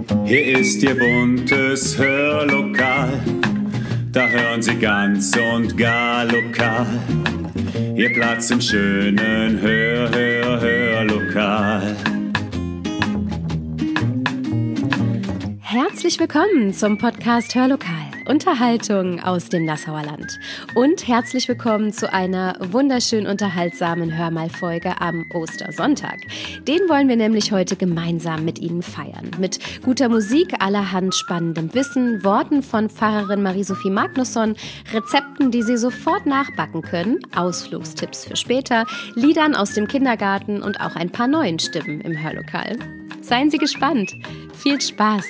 Hier ist Ihr buntes Hörlokal, da hören Sie ganz und gar lokal. Ihr Platz im schönen Hörlokal. Herzlich willkommen zum Podcast Hörlokal, Unterhaltung aus dem Nassauer Land. Und herzlich willkommen zu einer wunderschön unterhaltsamen Hörmalfolge am Ostersonntag. Den wollen wir nämlich heute gemeinsam mit Ihnen feiern. Mit guter Musik, allerhand spannendem Wissen, Worten von Pfarrerin Marie-Sophie Magnusson, Rezepten, die Sie sofort nachbacken können, Ausflugstipps für später, Liedern aus dem Kindergarten und auch ein paar neuen Stimmen im Hörlokal. Seien Sie gespannt. Viel Spaß!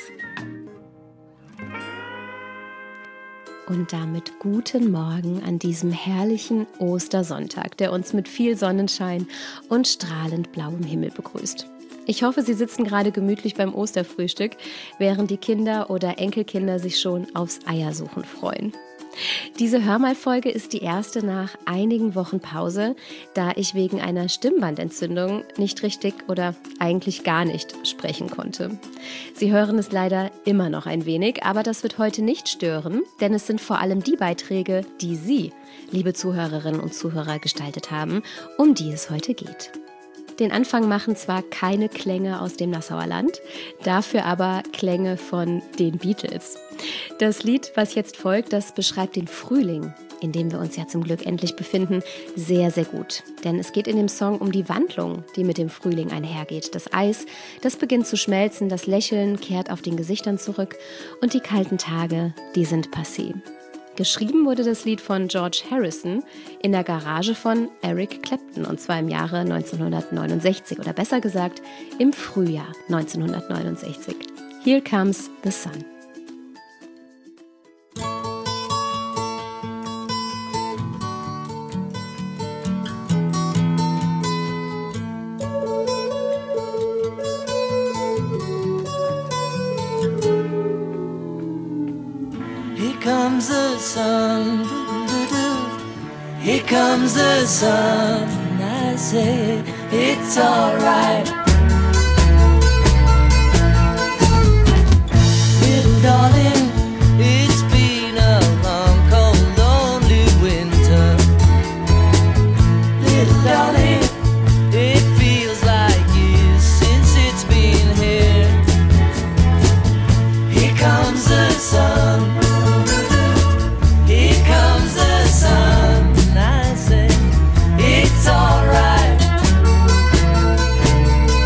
Und damit guten Morgen an diesem herrlichen Ostersonntag, der uns mit viel Sonnenschein und strahlend blauem Himmel begrüßt. Ich hoffe, Sie sitzen gerade gemütlich beim Osterfrühstück, während die Kinder oder Enkelkinder sich schon aufs Eiersuchen freuen. Diese Hörmalfolge ist die erste nach einigen Wochen Pause, da ich wegen einer Stimmbandentzündung nicht richtig oder eigentlich gar nicht sprechen konnte. Sie hören es leider immer noch ein wenig, aber das wird heute nicht stören, denn es sind vor allem die Beiträge, die Sie, liebe Zuhörerinnen und Zuhörer, gestaltet haben, um die es heute geht. Den Anfang machen zwar keine Klänge aus dem Nassauer Land, dafür aber Klänge von den Beatles. Das Lied, was jetzt folgt, das beschreibt den Frühling, in dem wir uns ja zum Glück endlich befinden, sehr, sehr gut. Denn es geht in dem Song um die Wandlung, die mit dem Frühling einhergeht. Das Eis, das beginnt zu schmelzen, das Lächeln kehrt auf den Gesichtern zurück und die kalten Tage, die sind passé. Geschrieben wurde das Lied von George Harrison in der Garage von Eric Clapton, und zwar im Jahre 1969 oder besser gesagt im Frühjahr 1969. Here Comes the Sun. The sun, here comes the sun. I say it's alright, little darling. It's been a long, cold, lonely winter, little darling. It feels like years since it's been here. Here comes the sun. It's alright,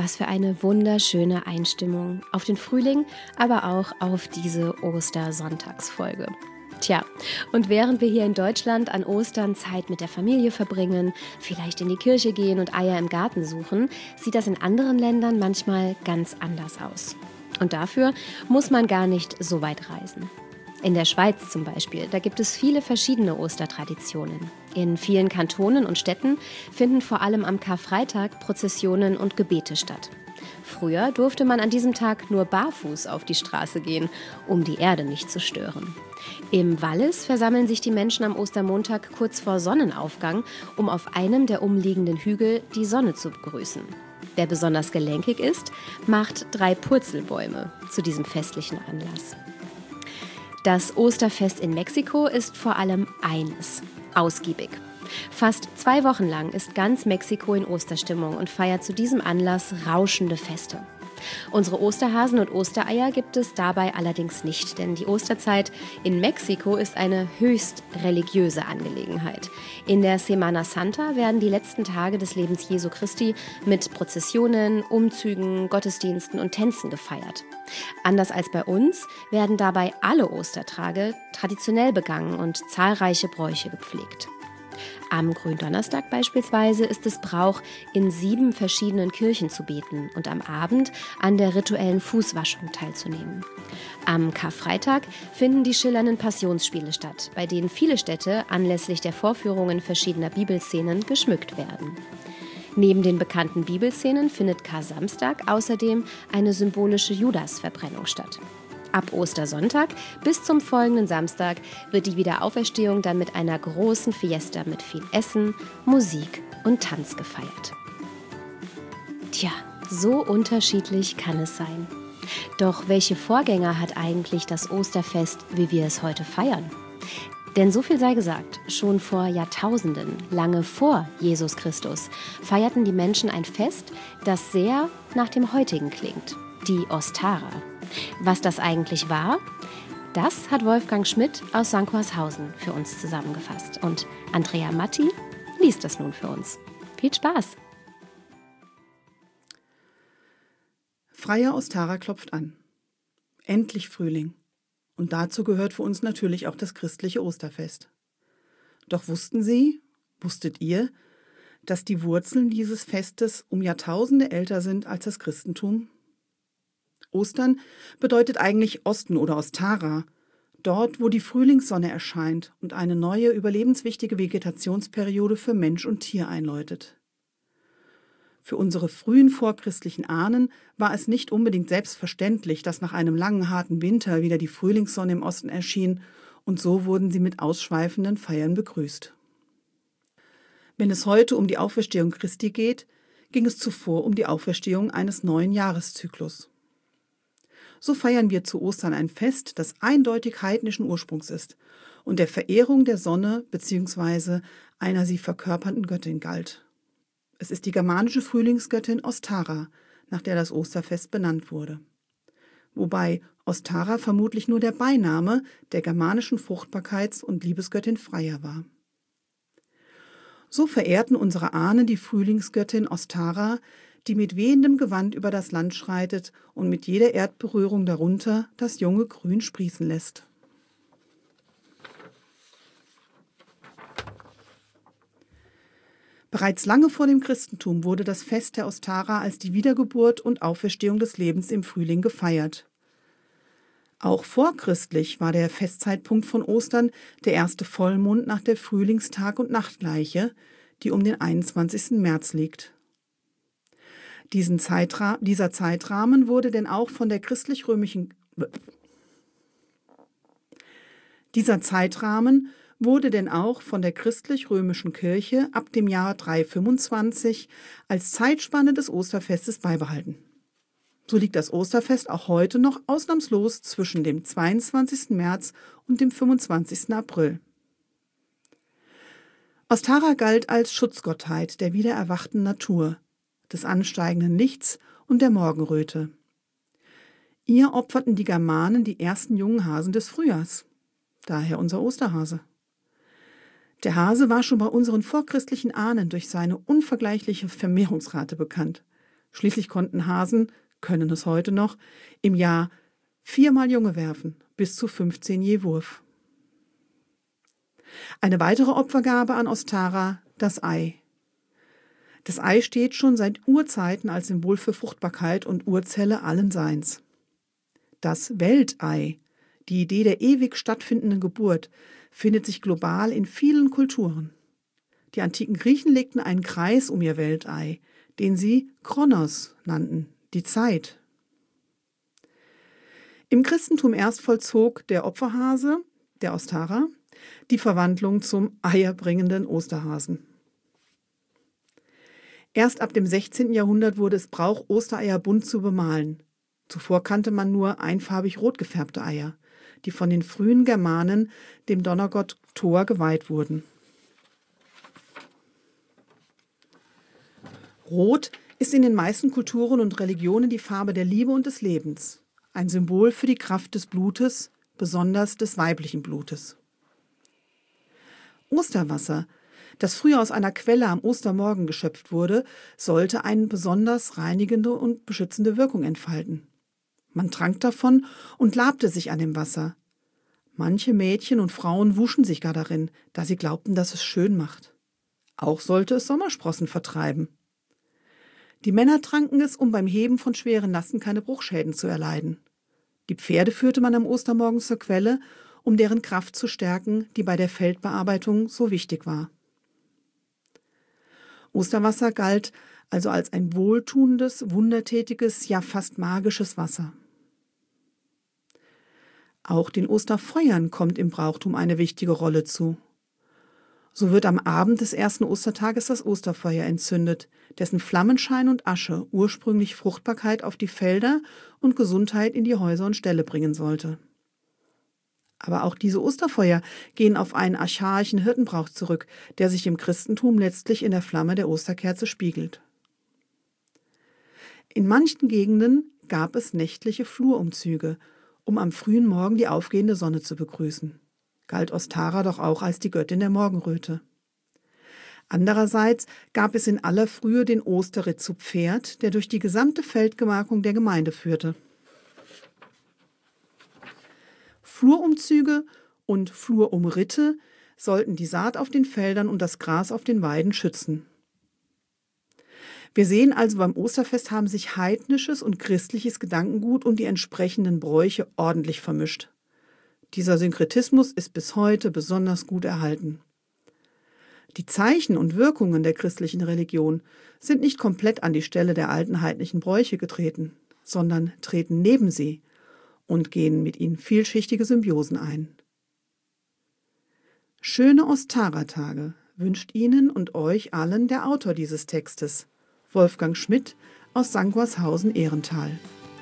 Was für eine wunderschöne Einstimmung auf den Frühling, aber auch auf diese Ostersonntagsfolge. Tja, und während wir hier in Deutschland an Ostern Zeit mit der Familie verbringen, vielleicht in die Kirche gehen und Eier im Garten suchen, sieht das in anderen Ländern manchmal ganz anders aus. Und dafür muss man gar nicht so weit reisen. In der Schweiz zum Beispiel, da gibt es viele verschiedene Ostertraditionen. In vielen Kantonen und Städten finden vor allem am Karfreitag Prozessionen und Gebete statt. Früher durfte man an diesem Tag nur barfuß auf die Straße gehen, um die Erde nicht zu stören. Im Wallis versammeln sich die Menschen am Ostermontag kurz vor Sonnenaufgang, um auf einem der umliegenden Hügel die Sonne zu begrüßen. Wer besonders gelenkig ist, macht 3 Purzelbäume zu diesem festlichen Anlass. Das Osterfest in Mexiko ist vor allem eines: ausgiebig. Fast 2 Wochen lang ist ganz Mexiko in Osterstimmung und feiert zu diesem Anlass rauschende Feste. Unsere Osterhasen und Ostereier gibt es dabei allerdings nicht, denn die Osterzeit in Mexiko ist eine höchst religiöse Angelegenheit. In der Semana Santa werden die letzten Tage des Lebens Jesu Christi mit Prozessionen, Umzügen, Gottesdiensten und Tänzen gefeiert. Anders als bei uns werden dabei alle Ostertage traditionell begangen und zahlreiche Bräuche gepflegt. Am Gründonnerstag beispielsweise ist es Brauch, in 7 verschiedenen Kirchen zu beten und am Abend an der rituellen Fußwaschung teilzunehmen. Am Karfreitag finden die schillernden Passionsspiele statt, bei denen viele Städte anlässlich der Vorführungen verschiedener Bibelszenen geschmückt werden. Neben den bekannten Bibelszenen findet Kar-Samstag außerdem eine symbolische Judasverbrennung statt. Ab Ostersonntag bis zum folgenden Samstag wird die Wiederauferstehung dann mit einer großen Fiesta mit viel Essen, Musik und Tanz gefeiert. Tja, so unterschiedlich kann es sein. Doch welche Vorgänger hat eigentlich das Osterfest, wie wir es heute feiern? Denn so viel sei gesagt, schon vor Jahrtausenden, lange vor Jesus Christus, feierten die Menschen ein Fest, das sehr nach dem heutigen klingt: die Ostara. Was das eigentlich war, das hat Wolfgang Schmidt aus Sankorshausen für uns zusammengefasst. Und Andrea Matti liest das nun für uns. Viel Spaß! Freya Ostara klopft an. Endlich Frühling. Und dazu gehört für uns natürlich auch das christliche Osterfest. Doch wusstet ihr, dass die Wurzeln dieses Festes um Jahrtausende älter sind als das Christentum? Ostern bedeutet eigentlich Osten oder Ostara, dort, wo die Frühlingssonne erscheint und eine neue, überlebenswichtige Vegetationsperiode für Mensch und Tier einläutet. Für unsere frühen vorchristlichen Ahnen war es nicht unbedingt selbstverständlich, dass nach einem langen, harten Winter wieder die Frühlingssonne im Osten erschien, und so wurden sie mit ausschweifenden Feiern begrüßt. Wenn es heute um die Auferstehung Christi geht, ging es zuvor um die Auferstehung eines neuen Jahreszyklus. So feiern wir zu Ostern ein Fest, das eindeutig heidnischen Ursprungs ist und der Verehrung der Sonne bzw. einer sie verkörpernden Göttin galt. Es ist die germanische Frühlingsgöttin Ostara, nach der das Osterfest benannt wurde. Wobei Ostara vermutlich nur der Beiname der germanischen Fruchtbarkeits- und Liebesgöttin Freya war. So verehrten unsere Ahnen die Frühlingsgöttin Ostara, die mit wehendem Gewand über das Land schreitet und mit jeder Erdberührung darunter das junge Grün sprießen lässt. Bereits lange vor dem Christentum wurde das Fest der Ostara als die Wiedergeburt und Auferstehung des Lebens im Frühling gefeiert. Auch vorchristlich war der Festzeitpunkt von Ostern der erste Vollmond nach der Frühlingstag- und Nachtgleiche, die um den 21. März liegt. Dieser Zeitrahmen wurde denn auch von der christlich-römischen Kirche ab dem Jahr 325 als Zeitspanne des Osterfestes beibehalten. So liegt das Osterfest auch heute noch ausnahmslos zwischen dem 22. März und dem 25. April. Ostara galt als Schutzgottheit der wiedererwachten Natur, des ansteigenden Lichts und der Morgenröte. Ihr opferten die Germanen die ersten jungen Hasen des Frühjahrs, daher unser Osterhase. Der Hase war schon bei unseren vorchristlichen Ahnen durch seine unvergleichliche Vermehrungsrate bekannt. Schließlich konnten Hasen, können es heute noch, im Jahr 4-mal Junge werfen, bis zu 15 je Wurf. Eine weitere Opfergabe an Ostara, das Ei. Das Ei steht schon seit Urzeiten als Symbol für Fruchtbarkeit und Urzelle allen Seins. Das Weltei, die Idee der ewig stattfindenden Geburt, findet sich global in vielen Kulturen. Die antiken Griechen legten einen Kreis um ihr Weltei, den sie Chronos nannten, die Zeit. Im Christentum erst vollzog der Opferhase, der Ostara, die Verwandlung zum eierbringenden Osterhasen. Erst ab dem 16. Jahrhundert wurde es Brauch, Ostereier bunt zu bemalen. Zuvor kannte man nur einfarbig rot gefärbte Eier, die von den frühen Germanen dem Donnergott Thor geweiht wurden. Rot ist in den meisten Kulturen und Religionen die Farbe der Liebe und des Lebens, ein Symbol für die Kraft des Blutes, besonders des weiblichen Blutes. Osterwasser, das früher aus einer Quelle am Ostermorgen geschöpft wurde, sollte eine besonders reinigende und beschützende Wirkung entfalten. Man trank davon und labte sich an dem Wasser. Manche Mädchen und Frauen wuschen sich gar darin, da sie glaubten, dass es schön macht. Auch sollte es Sommersprossen vertreiben. Die Männer tranken es, um beim Heben von schweren Lasten keine Bruchschäden zu erleiden. Die Pferde führte man am Ostermorgen zur Quelle, um deren Kraft zu stärken, die bei der Feldbearbeitung so wichtig war. Osterwasser galt also als ein wohltuendes, wundertätiges, ja fast magisches Wasser. Auch den Osterfeuern kommt im Brauchtum eine wichtige Rolle zu. So wird am Abend des ersten Ostertages das Osterfeuer entzündet, dessen Flammenschein und Asche ursprünglich Fruchtbarkeit auf die Felder und Gesundheit in die Häuser und Ställe bringen sollte. Aber auch diese Osterfeuer gehen auf einen archaischen Hirtenbrauch zurück, der sich im Christentum letztlich in der Flamme der Osterkerze spiegelt. In manchen Gegenden gab es nächtliche Flurumzüge, um am frühen Morgen die aufgehende Sonne zu begrüßen. Galt Ostara doch auch als die Göttin der Morgenröte. Andererseits gab es in aller Frühe den Osterritt zu Pferd, der durch die gesamte Feldgemarkung der Gemeinde führte. Flurumzüge und Flurumritte sollten die Saat auf den Feldern und das Gras auf den Weiden schützen. Wir sehen also, beim Osterfest haben sich heidnisches und christliches Gedankengut und die entsprechenden Bräuche ordentlich vermischt. Dieser Synkretismus ist bis heute besonders gut erhalten. Die Zeichen und Wirkungen der christlichen Religion sind nicht komplett an die Stelle der alten heidnischen Bräuche getreten, sondern treten neben sie und gehen mit ihnen vielschichtige Symbiosen ein. Schöne Ostara-Tage wünscht Ihnen und euch allen der Autor dieses Textes, Wolfgang Schmidt aus Sangershausen-Ehrental.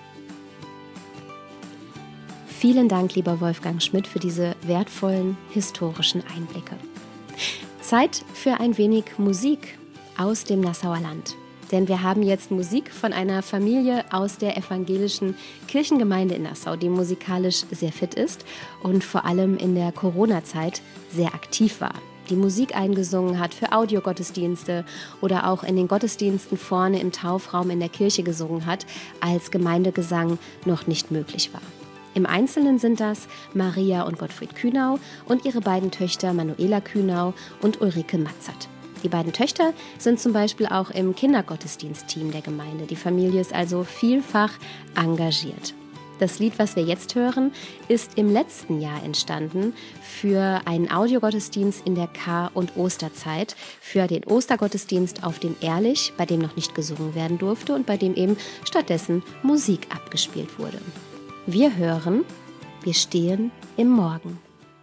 Vielen Dank, lieber Wolfgang Schmidt, für diese wertvollen historischen Einblicke. Zeit für ein wenig Musik aus dem Nassauer Land. Denn wir haben jetzt Musik von einer Familie aus der evangelischen Kirchengemeinde in Nassau, die musikalisch sehr fit ist und vor allem in der Corona-Zeit sehr aktiv war. Die Musik eingesungen hat für Audiogottesdienste oder auch in den Gottesdiensten vorne im Taufraum in der Kirche gesungen hat, als Gemeindegesang noch nicht möglich war. Im Einzelnen sind das Maria und Gottfried Kühnau und ihre beiden Töchter Manuela Kühnau und Ulrike Matzert. Die beiden Töchter sind zum Beispiel auch im Kindergottesdienstteam der Gemeinde. Die Familie ist also vielfach engagiert. Das Lied, was wir jetzt hören, ist im letzten Jahr entstanden für einen Audiogottesdienst in der Kar- und Osterzeit, für den Ostergottesdienst auf dem Ehrlich, bei dem noch nicht gesungen werden durfte und bei dem eben stattdessen Musik abgespielt wurde. Wir hören, wir stehen im Morgen.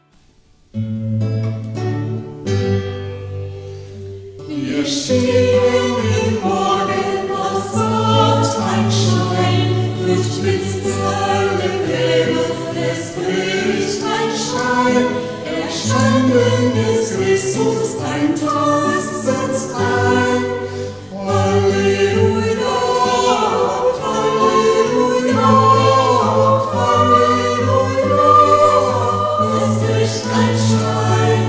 Wir stehen im Morgen aus Sonntagsschein, durchblitzt alle Pläne, es bricht ein Schein. Erstanden ist Christus, ein Trost setzt ein. Halleluja, Halleluja, Halleluja, es bricht ein Schein.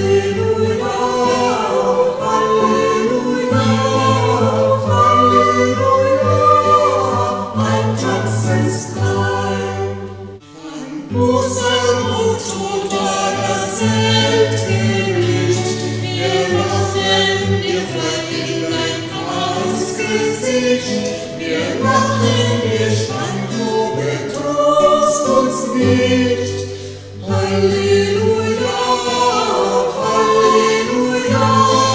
Halleluja, Halleluja, Halleluja. Rosenrot war das Weltgericht. Wir lachen, wir verändern das Gesicht. Wir lachen, wir schreien, betrost uns nicht. Halleluja, Halleluja,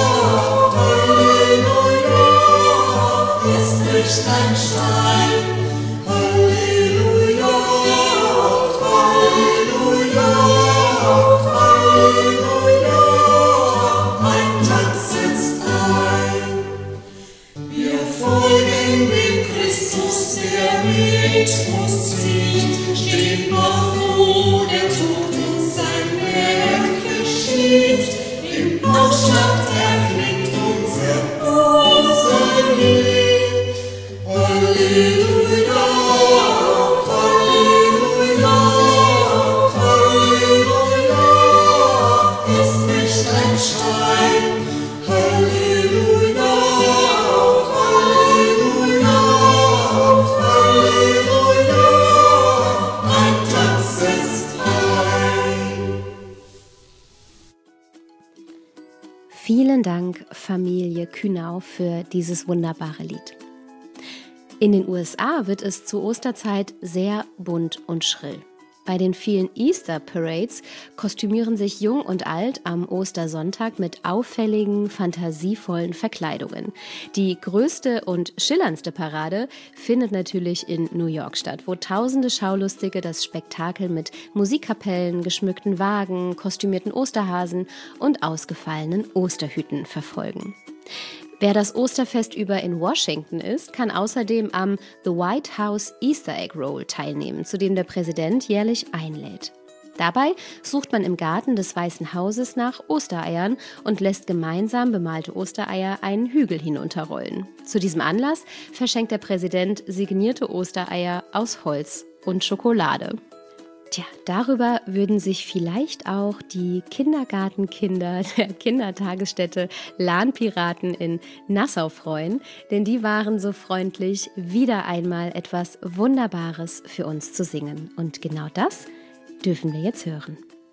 Halleluja, es bricht ein Stein. Halleluja, Halleluja, Halleluja, ein Tag setzt ein. Wir folgen dem Christus, der mit uns zieht, steht noch froh, der Tod uns sein Werk geschieht. Im Aufstand erklingt unser Lied. Halleluja, Halleluja, Halleluja, es bricht ein Stein. Halleluja, Halleluja, Halleluja, ein Tag setzt ein. Vielen Dank, Familie Kühnau, für dieses wunderbare Lied. In den USA wird es zur Osterzeit sehr bunt und schrill. Bei den vielen Easter Parades kostümieren sich Jung und Alt am Ostersonntag mit auffälligen, fantasievollen Verkleidungen. Die größte und schillerndste Parade findet natürlich in New York statt, wo tausende Schaulustige das Spektakel mit Musikkapellen, geschmückten Wagen, kostümierten Osterhasen und ausgefallenen Osterhüten verfolgen. Wer das Osterfest über in Washington ist, kann außerdem am The White House Easter Egg Roll teilnehmen, zu dem der Präsident jährlich einlädt. Dabei sucht man im Garten des Weißen Hauses nach Ostereiern und lässt gemeinsam bemalte Ostereier einen Hügel hinunterrollen. Zu diesem Anlass verschenkt der Präsident signierte Ostereier aus Holz und Schokolade. Tja, darüber würden sich vielleicht auch die Kindergartenkinder der Kindertagesstätte Lahnpiraten in Nassau freuen, denn die waren so freundlich, wieder einmal etwas Wunderbares für uns zu singen. Und genau das dürfen wir jetzt hören.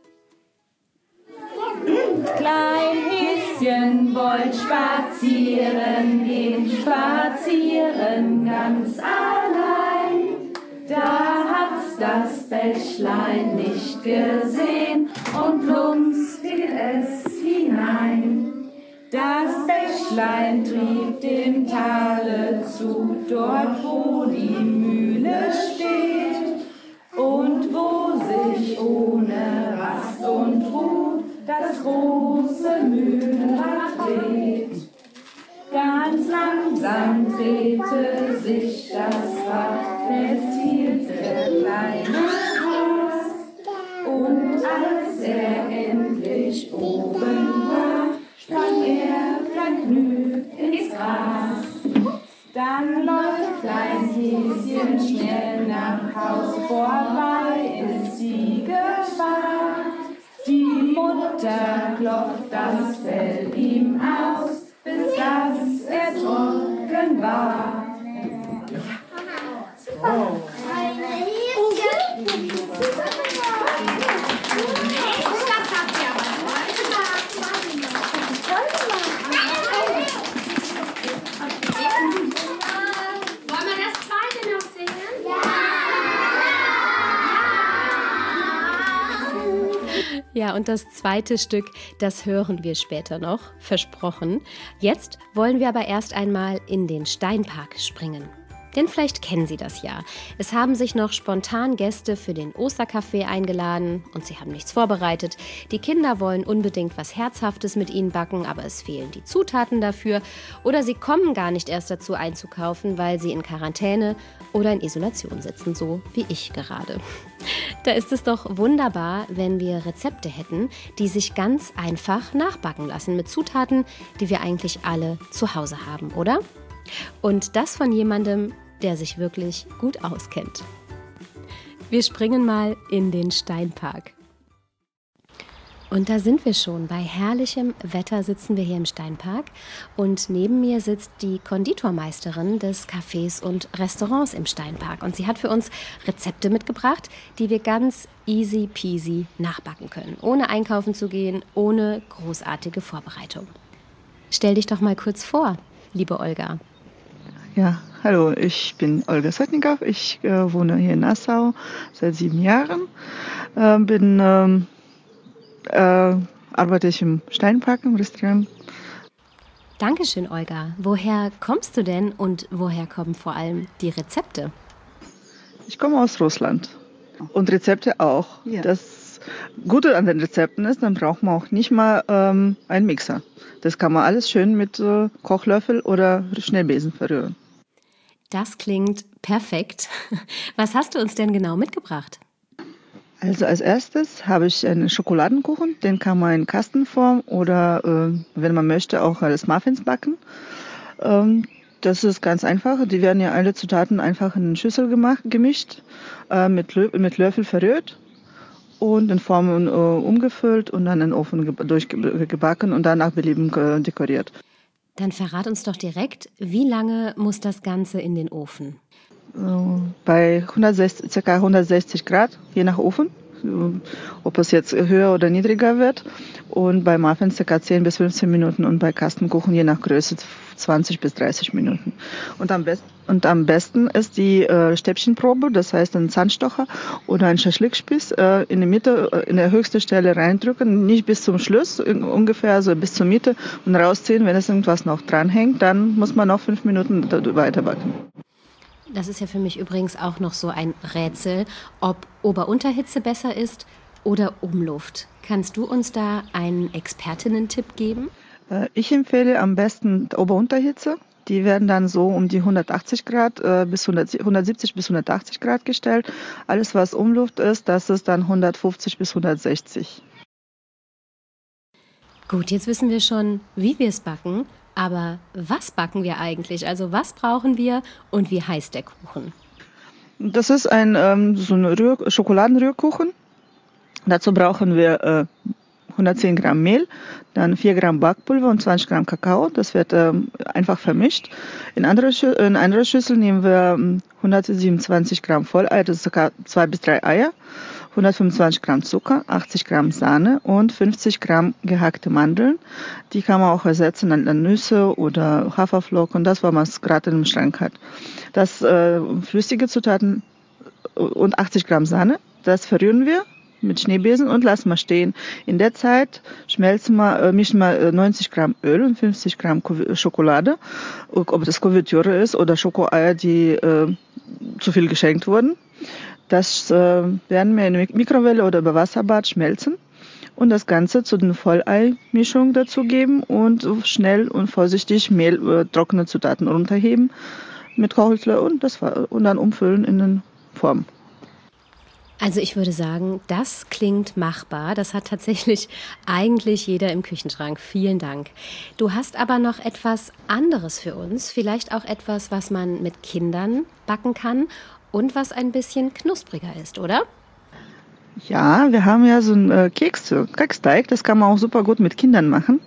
Klein Häschen wollt spazieren gehen, spazieren ganz allein. Da hat's das Bächlein nicht gesehen und plumps fiel es hinein. Das Bächlein trieb dem Tale zu, dort wo die Mühle steht und wo sich ohne Rast und Ruhe das große Mühlenrad dreht. Ganz langsam drehte sich das Rad, festhielt der kleine Haas. Und als er endlich oben war, sprang er vergnügt ins Gras. Dann läuft Klein Häschen schnell nach Haus, vorbei ist die Gefahr. Die Mutter klopft das Fell ihm aus, bis dass er trocken war. Wollen wir das zweite noch singen? Ja, und das zweite Stück, das hören wir später noch, versprochen. Jetzt wollen wir aber erst einmal in den Steinpark springen. Denn vielleicht kennen Sie das ja. Es haben sich noch spontan Gäste für den Osterkaffee eingeladen und sie haben nichts vorbereitet. Die Kinder wollen unbedingt was Herzhaftes mit ihnen backen, aber es fehlen die Zutaten dafür. Oder sie kommen gar nicht erst dazu einzukaufen, weil sie in Quarantäne oder in Isolation sitzen, so wie ich gerade. Da ist es doch wunderbar, wenn wir Rezepte hätten, die sich ganz einfach nachbacken lassen mit Zutaten, die wir eigentlich alle zu Hause haben, oder? Und das von jemandem, der sich wirklich gut auskennt. Wir springen mal in den Steinpark. Und da sind wir schon. Bei herrlichem Wetter sitzen wir hier im Steinpark und neben mir sitzt die Konditormeisterin des Cafés und Restaurants im Steinpark. Und sie hat für uns Rezepte mitgebracht, die wir ganz easy peasy nachbacken können, ohne einkaufen zu gehen, ohne großartige Vorbereitung. Stell dich doch mal kurz vor, liebe Olga. Ja, hallo, ich bin Olga Sotnikow. Ich wohne hier in Nassau seit 7 Jahren. Arbeite ich im Steinpark im Restaurant. Dankeschön, Olga. Woher kommst du denn und woher kommen vor allem die Rezepte? Ich komme aus Russland und Rezepte auch. Ja. Das Gute an den Rezepten ist, dann braucht man auch nicht mal einen Mixer. Das kann man alles schön mit Kochlöffel oder Schnellbesen verrühren. Das klingt perfekt. Was hast du uns denn genau mitgebracht? Also als erstes habe ich einen Schokoladenkuchen, den kann man in Kastenform oder, wenn man möchte, auch als Muffins backen. Das ist ganz einfach. Die werden ja alle Zutaten einfach in eine Schüssel gemischt, mit Löffel verrührt und in Formen umgefüllt und dann in den Ofen durchgebacken und dann nach Belieben dekoriert. Dann verrat uns doch direkt, wie lange muss das Ganze in den Ofen? Bei ca. 160 Grad, je nach Ofen, ob es jetzt höher oder niedriger wird. Und bei Muffins ca. 10 bis 15 Minuten und bei Kastenkuchen je nach Größe 20 bis 30 Minuten. Und am besten ist die Stäbchenprobe, das heißt ein Zahnstocher oder ein Schaschlikspieß in die Mitte, in der höchsten Stelle reindrücken, nicht bis zum Schluss, ungefähr so bis zur Mitte und rausziehen. Wenn es irgendwas noch dranhängt, dann muss man noch 5 Minuten weiter backen. Das ist ja für mich übrigens auch noch so ein Rätsel, ob Ober-Unterhitze besser ist oder Umluft. Kannst du uns da einen Expertinnen-Tipp geben? Ich empfehle am besten Ober-Unterhitze. Die werden dann so um die 180 Grad bis 170 bis 180 Grad gestellt. Alles, was Umluft ist, das ist dann 150 bis 160. Gut, jetzt wissen wir schon, wie wir es backen. Aber was backen wir eigentlich? Also was brauchen wir und wie heißt der Kuchen? Das ist so ein Schokoladenrührkuchen. Dazu brauchen wir 110 Gramm Mehl, dann 4 Gramm Backpulver und 20 Gramm Kakao. Das wird einfach vermischt. In anderer Schüssel nehmen wir 127 Gramm Vollei, das ist ca. 2 bis 3 Eier. 125 Gramm Zucker, 80 Gramm Sahne und 50 Gramm gehackte Mandeln. Die kann man auch ersetzen an Nüsse oder Haferflocken, das, was man gerade im Schrank hat. Das flüssige Zutaten und 80 Gramm Sahne, das verrühren wir mit Schneebesen und lassen wir stehen. In der Zeit mischen wir 90 Gramm Öl und 50 Gramm Schokolade, ob das Kuvertüre ist oder Schokoeier, die zu viel geschenkt wurden. Das werden wir in der Mikrowelle oder über Wasserbad schmelzen und das Ganze zu den Volleimischung dazugeben und schnell und vorsichtig trockene Zutaten runterheben mit Kochlöffel und dann umfüllen in den Form. Also ich würde sagen, das klingt machbar. Das hat tatsächlich eigentlich jeder im Küchenschrank. Vielen Dank. Du hast aber noch etwas anderes für uns. Vielleicht auch etwas, was man mit Kindern backen kann und was ein bisschen knuspriger ist, oder? Ja, wir haben ja so einen Keksteig. Das kann man auch super gut mit Kindern machen.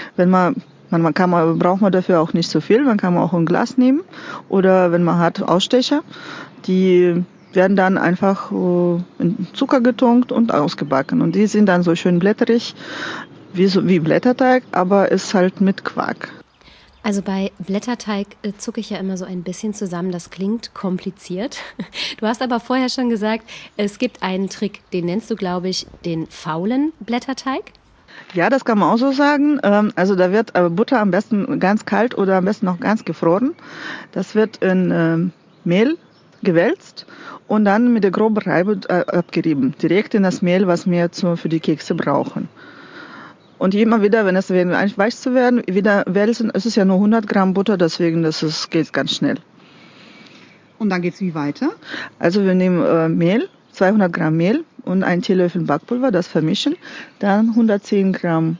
Braucht man dafür auch nicht so viel. Man kann auch ein Glas nehmen oder wenn man hat Ausstecher, die werden dann einfach in Zucker getunkt und ausgebacken. Und die sind dann so schön blätterig, wie Blätterteig, aber ist halt mit Quark. Also bei Blätterteig zucke ich ja immer so ein bisschen zusammen. Das klingt kompliziert. Du hast aber vorher schon gesagt, es gibt einen Trick, den nennst du, glaube ich, den faulen Blätterteig. Ja, das kann man auch so sagen. Also da wird Butter am besten ganz kalt oder am besten noch ganz gefroren. Das wird in Mehl gewälzt und dann mit der groben Reibe abgerieben. Direkt in das Mehl, was wir für die Kekse brauchen. Und immer wieder, wenn es weich zu werden, wieder wälzen. Es ist ja nur 100 Gramm Butter, deswegen geht es ganz schnell. Und dann geht es wie weiter? Also wir nehmen Mehl, 200 Gramm Mehl und einen Teelöffel Backpulver, das vermischen. Dann 110 Gramm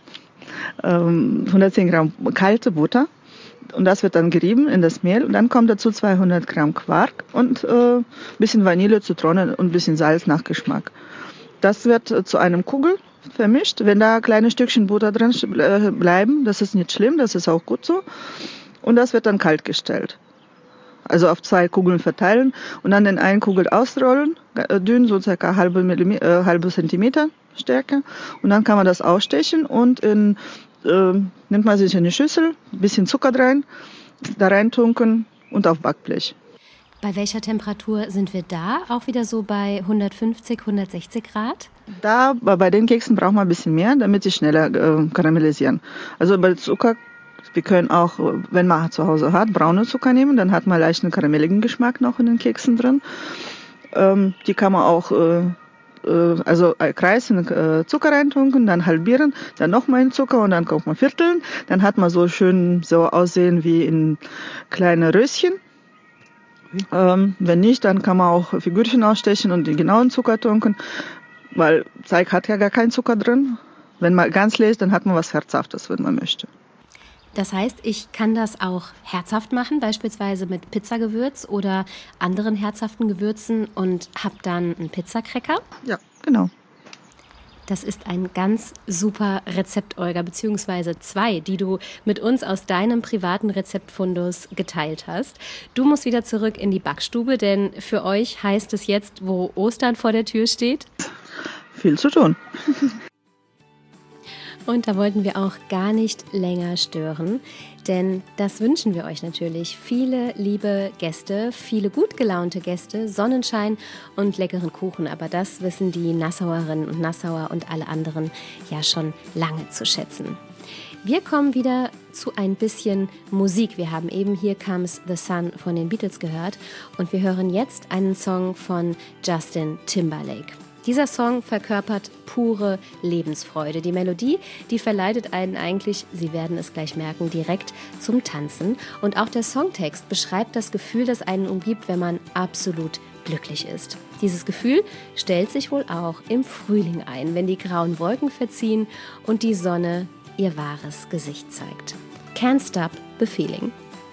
kalte Butter. Und das wird dann gerieben in das Mehl. Und dann kommt dazu 200 Gramm Quark und ein bisschen Vanille, Zitrone und ein bisschen Salz nach Geschmack. Das wird zu einem Kugel vermischt. Wenn da kleine Stückchen Butter drin bleiben, das ist nicht schlimm, das ist auch gut so. Und das wird dann kalt gestellt. Also auf 2 Kugeln verteilen und dann in eine Kugel ausrollen, dünn, so circa halbe Zentimeter Stärke. Und dann kann man das ausstechen und nimmt man sich eine Schüssel, ein bisschen Zucker da reintunken und auf Backblech. Bei welcher Temperatur sind wir da? Auch wieder so bei 150, 160 Grad? Da, bei den Keksen braucht man ein bisschen mehr, damit sie schneller karamellisieren. Also bei Zucker, wir können auch, wenn man zu Hause hat, braune Zucker nehmen, dann hat man leicht einen karamelligen Geschmack noch in den Keksen drin. Die kann man auch Kreis in Zucker reintunken, dann halbieren, dann nochmal in Zucker und dann kommt man vierteln. Dann hat man so schön so aussehen wie in kleine Röschen. Wenn nicht, dann kann man auch Figürchen ausstechen und den genauen Zucker tunken, weil Teig hat ja gar keinen Zucker drin. Wenn man ganz leer ist, dann hat man was Herzhaftes, wenn man möchte. Das heißt, ich kann das auch herzhaft machen, beispielsweise mit Pizzagewürz oder anderen herzhaften Gewürzen und habe dann einen Pizzacracker? Ja, genau. Das ist ein ganz super Rezept, Olga, beziehungsweise 2, die du mit uns aus deinem privaten Rezeptfundus geteilt hast. Du musst wieder zurück in die Backstube, denn für euch heißt es jetzt, wo Ostern vor der Tür steht, viel zu tun. Und da wollten wir auch gar nicht länger stören, denn das wünschen wir euch natürlich. Viele liebe Gäste, viele gut gelaunte Gäste, Sonnenschein und leckeren Kuchen. Aber das wissen die Nassauerinnen und Nassauer und alle anderen ja schon lange zu schätzen. Wir kommen wieder zu ein bisschen Musik. Wir haben eben Here Comes the Sun von den Beatles gehört und wir hören jetzt einen Song von Justin Timberlake. Dieser Song verkörpert pure Lebensfreude. Die Melodie, die verleitet einen eigentlich, Sie werden es gleich merken, direkt zum Tanzen. Und auch der Songtext beschreibt das Gefühl, das einen umgibt, wenn man absolut glücklich ist. Dieses Gefühl stellt sich wohl auch im Frühling ein, wenn die grauen Wolken verziehen und die Sonne ihr wahres Gesicht zeigt. Can't Stop the Feeling.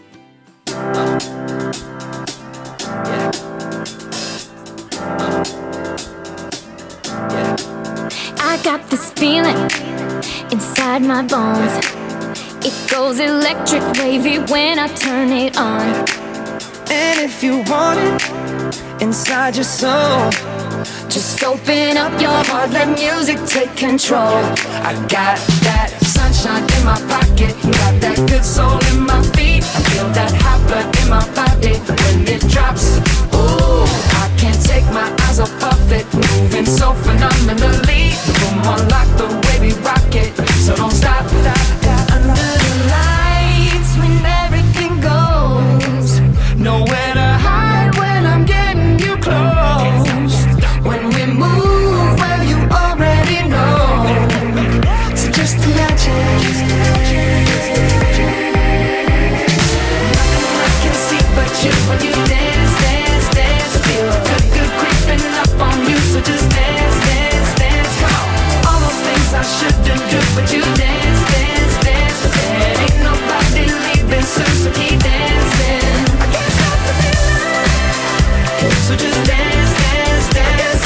I got this feeling inside my bones. It goes electric wavy when I turn it on. And if you want it inside your soul, Just open up your heart, let music take control. I got that sunshine in my pocket, got that good soul in my feet. I feel that hot blood in my body when it drops. Ooh, I can't take my eyes off of it, moving so phenomenally. Come on, like the way we rock it, so don't stop. Under the lights when everything goes, nowhere to hide when I'm getting you close. When we move, well you already know. So just imagine. Nothing I can see but you when you dance, dance, dance. Feel good, good creeping up on you. So just dance, dance, dance. Come on. All those things I shouldn't do, but you dance, dance, dance. There ain't nobody leaving soon, so keep dancing. I can't stop the feeling. So just dance, dance, dance.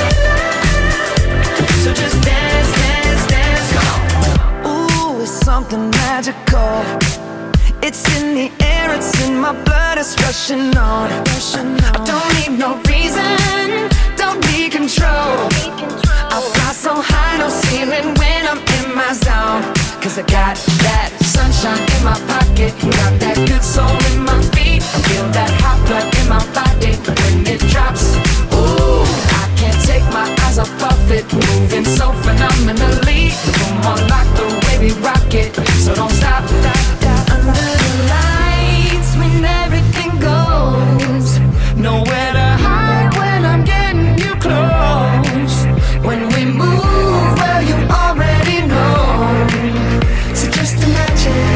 So just dance, dance, dance. Come on. Ooh, it's something magical. It's in the air, it's in my blood, it's rushing on. I don't need no reason, don't need control. I fly so high, no ceiling when I'm in my zone. Cause I got that sunshine in my pocket, got that good soul in my feet. I feel that hot blood in my body when it drops. Ooh, I can't take my eyes off of it, moving so phenomenally. Come on, like the way we rock it, so don't stop. Under the lights when everything goes, nowhere to hide when I'm getting you close. When we move, well you already know. So just imagine.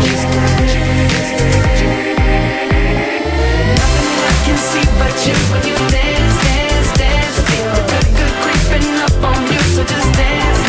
Nothing I can see but you when you dance, dance, dance. Feel the good, good creeping up on you, so just dance.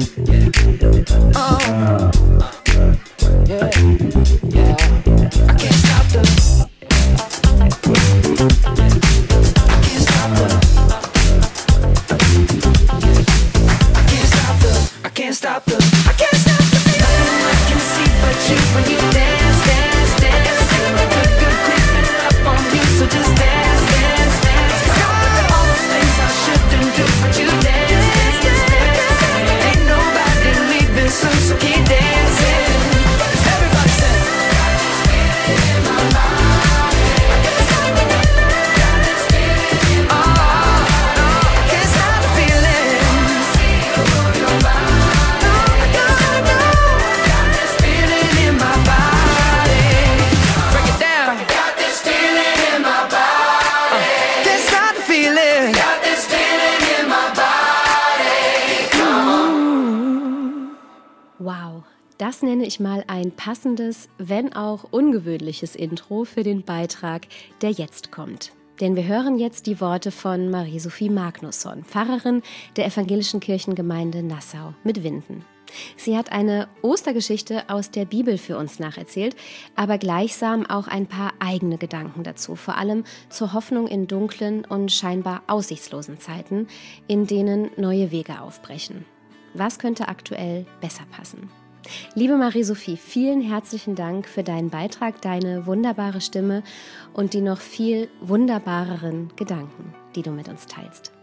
Das nenne ich mal ein passendes, wenn auch ungewöhnliches Intro für den Beitrag, der jetzt kommt. Denn wir hören jetzt die Worte von Marie-Sophie Magnusson, Pfarrerin der Evangelischen Kirchengemeinde Nassau mit Winden. Sie hat eine Ostergeschichte aus der Bibel für uns nacherzählt, aber gleichsam auch ein paar eigene Gedanken dazu, vor allem zur Hoffnung in dunklen und scheinbar aussichtslosen Zeiten, in denen neue Wege aufbrechen. Was könnte aktuell besser passen? Liebe Marie-Sophie, vielen herzlichen Dank für deinen Beitrag, deine wunderbare Stimme und die noch viel wunderbareren Gedanken, die du mit uns teilst.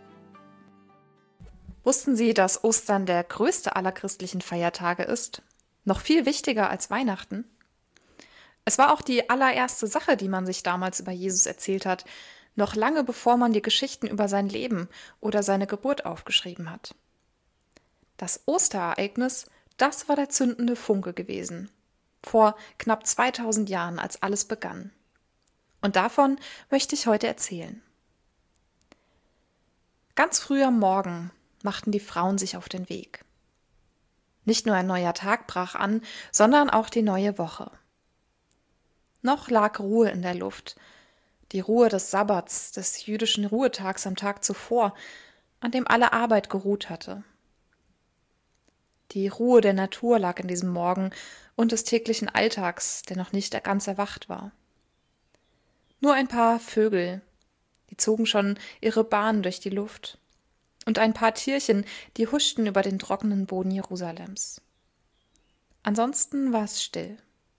Wussten Sie, dass Ostern der größte aller christlichen Feiertage ist? Noch viel wichtiger als Weihnachten? Es war auch die allererste Sache, die man sich damals über Jesus erzählt hat, noch lange bevor man die Geschichten über sein Leben oder seine Geburt aufgeschrieben hat. Das Osterereignis, das war der zündende Funke gewesen. Vor knapp 2000 Jahren, als alles begann. Und davon möchte ich heute erzählen. Ganz früh am Morgen machten die Frauen sich auf den Weg. Nicht nur ein neuer Tag brach an, sondern auch die neue Woche. Noch lag Ruhe in der Luft, die Ruhe des Sabbats, des jüdischen Ruhetags am Tag zuvor, an dem alle Arbeit geruht hatte. Die Ruhe der Natur lag in diesem Morgen und des täglichen Alltags, der noch nicht ganz erwacht war. Nur ein paar Vögel, die zogen schon ihre Bahn durch die Luft, und ein paar Tierchen, die huschten über den trockenen Boden Jerusalems. Ansonsten war es still.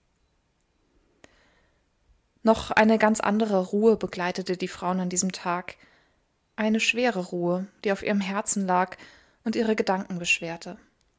Noch eine ganz andere Ruhe begleitete die Frauen an diesem Tag, eine schwere Ruhe, die auf ihrem Herzen lag und ihre Gedanken beschwerte.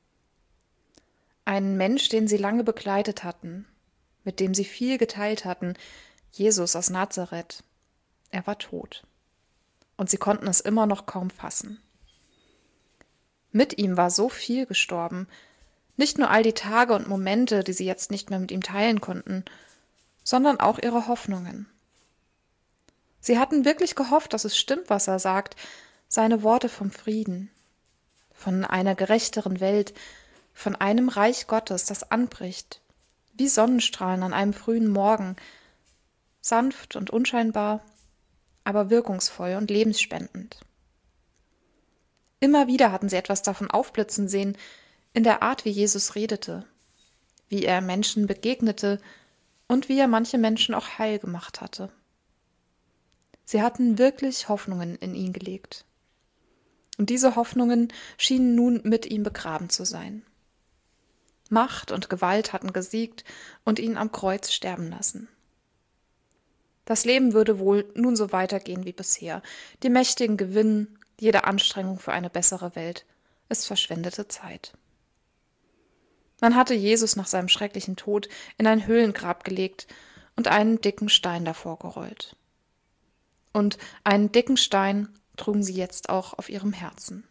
Ein Mensch, den sie lange begleitet hatten, mit dem sie viel geteilt hatten, Jesus aus Nazareth. Er war tot. Und sie konnten es immer noch kaum fassen. Mit ihm war so viel gestorben, nicht nur all die Tage und Momente, die sie jetzt nicht mehr mit ihm teilen konnten, sondern auch ihre Hoffnungen. Sie hatten wirklich gehofft, dass es stimmt, was er sagt, seine Worte vom Frieden, von einer gerechteren Welt, von einem Reich Gottes, das anbricht, wie Sonnenstrahlen an einem frühen Morgen, sanft und unscheinbar, aber wirkungsvoll und lebensspendend. Immer wieder hatten sie etwas davon aufblitzen sehen, in der Art, wie Jesus redete, wie er Menschen begegnete und wie er manche Menschen auch heil gemacht hatte. Sie hatten wirklich Hoffnungen in ihn gelegt. Und diese Hoffnungen schienen nun mit ihm begraben zu sein. Macht und Gewalt hatten gesiegt und ihn am Kreuz sterben lassen. Das Leben würde wohl nun so weitergehen wie bisher. Die Mächtigen gewinnen, jede Anstrengung für eine bessere Welt ist verschwendete Zeit. Man hatte Jesus nach seinem schrecklichen Tod in ein Höhlengrab gelegt und einen dicken Stein davor gerollt. Und einen dicken Stein trugen sie jetzt auch auf ihrem Herzen.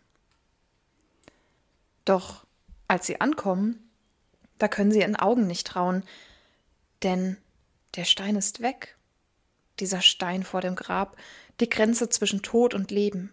Doch als sie ankommen, da können sie ihren Augen nicht trauen, denn der Stein ist weg. Dieser Stein vor dem Grab, die Grenze zwischen Tod und Leben.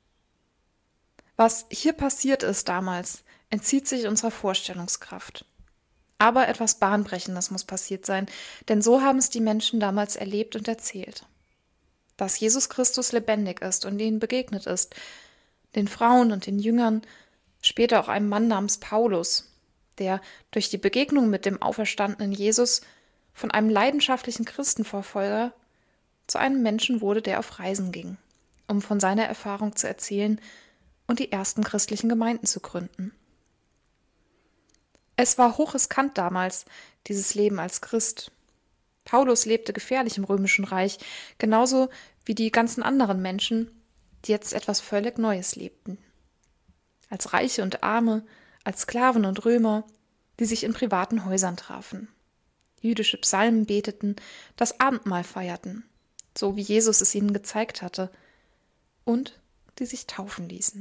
Was hier passiert ist damals, entzieht sich unserer Vorstellungskraft. Aber etwas Bahnbrechendes muss passiert sein, denn so haben es die Menschen damals erlebt und erzählt. Dass Jesus Christus lebendig ist und ihnen begegnet ist, den Frauen und den Jüngern, Später auch einem Mann namens Paulus, der durch die Begegnung mit dem auferstandenen Jesus von einem leidenschaftlichen Christenverfolger zu einem Menschen wurde, der auf Reisen ging, um von seiner Erfahrung zu erzählen und die ersten christlichen Gemeinden zu gründen. Es war hochriskant damals, dieses Leben als Christ. Paulus lebte gefährlich im Römischen Reich, genauso wie die ganzen anderen Menschen, die jetzt etwas völlig Neues lebten. Als Reiche und Arme, als Sklaven und Römer, die sich in privaten Häusern trafen, jüdische Psalmen beteten, das Abendmahl feierten, so wie Jesus es ihnen gezeigt hatte, und die sich taufen ließen.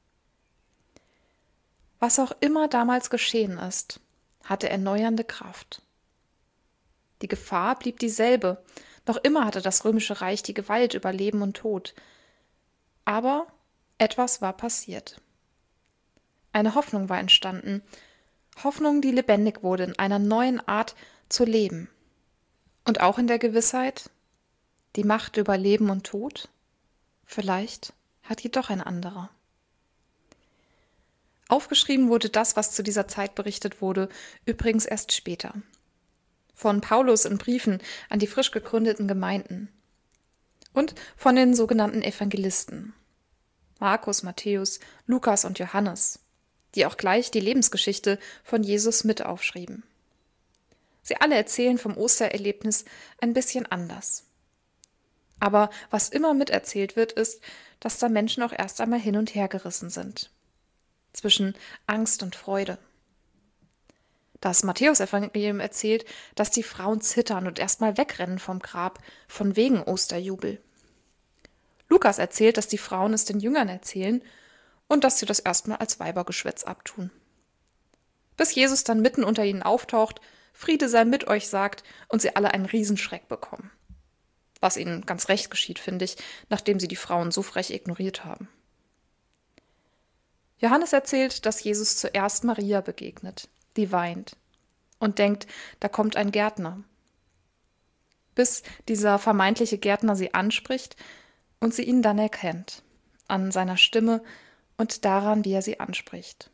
Was auch immer damals geschehen ist, hatte erneuernde Kraft. Die Gefahr blieb dieselbe, noch immer hatte das Römische Reich die Gewalt über Leben und Tod. Aber etwas war passiert. Eine Hoffnung war entstanden, Hoffnung, die lebendig wurde in einer neuen Art zu leben. Und auch in der Gewissheit, die Macht über Leben und Tod, vielleicht hat jedoch ein anderer. Aufgeschrieben wurde das, was zu dieser Zeit berichtet wurde, übrigens erst später. Von Paulus in Briefen an die frisch gegründeten Gemeinden und von den sogenannten Evangelisten, Markus, Matthäus, Lukas und Johannes, die auch gleich die Lebensgeschichte von Jesus mit aufschrieben. Sie alle erzählen vom Ostererlebnis ein bisschen anders. Aber was immer miterzählt wird, ist, dass da Menschen auch erst einmal hin und her gerissen sind. Zwischen Angst und Freude. Das Matthäus-Evangelium erzählt, dass die Frauen zittern und erstmal wegrennen vom Grab, von wegen Osterjubel. Lukas erzählt, dass die Frauen es den Jüngern erzählen und dass sie das erstmal als Weibergeschwätz abtun. Bis Jesus dann mitten unter ihnen auftaucht, Friede sei mit euch sagt und sie alle einen Riesenschreck bekommen. Was ihnen ganz recht geschieht, finde ich, nachdem sie die Frauen so frech ignoriert haben. Johannes erzählt, dass Jesus zuerst Maria begegnet, die weint und denkt, da kommt ein Gärtner. Bis dieser vermeintliche Gärtner sie anspricht und sie ihn dann erkennt, an seiner Stimme und daran, wie er sie anspricht.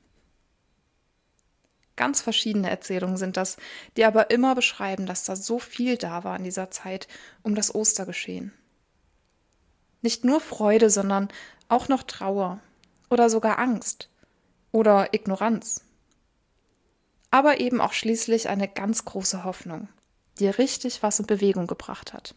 Ganz verschiedene Erzählungen sind das, die aber immer beschreiben, dass da so viel da war in dieser Zeit um das Ostergeschehen. Nicht nur Freude, sondern auch noch Trauer oder sogar Angst oder Ignoranz. Aber eben auch schließlich eine ganz große Hoffnung, die richtig was in Bewegung gebracht hat.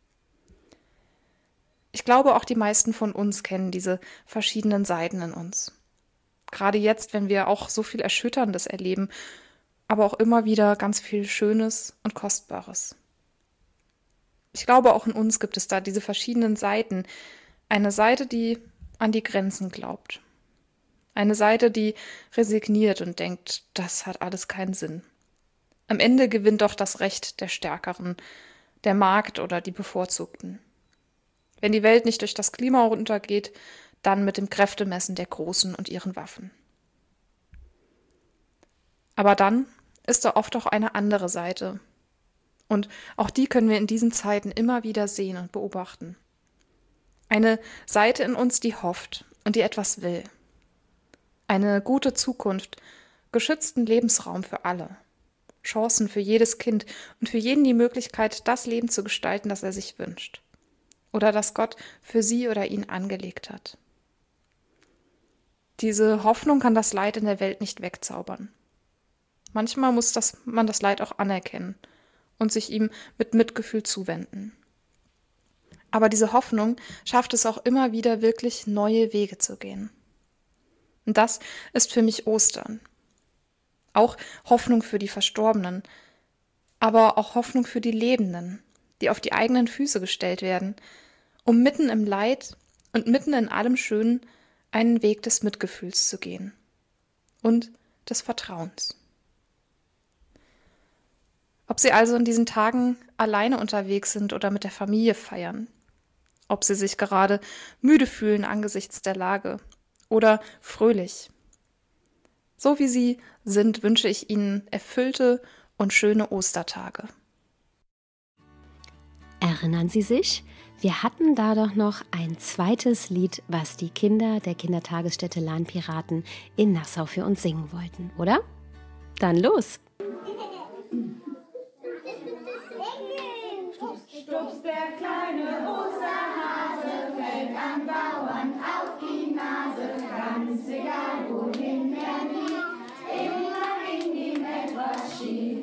Ich glaube, auch die meisten von uns kennen diese verschiedenen Seiten in uns. Gerade jetzt, wenn wir auch so viel Erschütterndes erleben, aber auch immer wieder ganz viel Schönes und Kostbares. Ich glaube, auch in uns gibt es da diese verschiedenen Seiten. Eine Seite, die an die Grenzen glaubt. Eine Seite, die resigniert und denkt, das hat alles keinen Sinn. Am Ende gewinnt doch das Recht der Stärkeren, der Markt oder die Bevorzugten. Wenn die Welt nicht durch das Klima untergeht, dann mit dem Kräftemessen der Großen und ihren Waffen. Aber dann ist da oft auch eine andere Seite. Und auch die können wir in diesen Zeiten immer wieder sehen und beobachten. Eine Seite in uns, die hofft und die etwas will. Eine gute Zukunft, geschützten Lebensraum für alle. Chancen für jedes Kind und für jeden die Möglichkeit, das Leben zu gestalten, das er sich wünscht. Oder das Gott für sie oder ihn angelegt hat. Diese Hoffnung kann das Leid in der Welt nicht wegzaubern. Manchmal muss man das Leid auch anerkennen und sich ihm mit Mitgefühl zuwenden. Aber diese Hoffnung schafft es auch immer wieder, wirklich neue Wege zu gehen. Und das ist für mich Ostern. Auch Hoffnung für die Verstorbenen, aber auch Hoffnung für die Lebenden, die auf die eigenen Füße gestellt werden, um mitten im Leid und mitten in allem Schönen einen Weg des Mitgefühls zu gehen und des Vertrauens. Ob sie also in diesen Tagen alleine unterwegs sind oder mit der Familie feiern, ob sie sich gerade müde fühlen angesichts der Lage oder fröhlich. So wie sie sind, wünsche ich ihnen erfüllte und schöne Ostertage. Erinnern Sie sich? Wir hatten da doch noch ein zweites Lied, was die Kinder der Kindertagesstätte Lahnpiraten in Nassau für uns singen wollten, oder? Dann los! Stups, der kleine Osterhase fällt andauernd auf die Nase, ganz egal wohin er liegt, immer ging ihm etwas schief.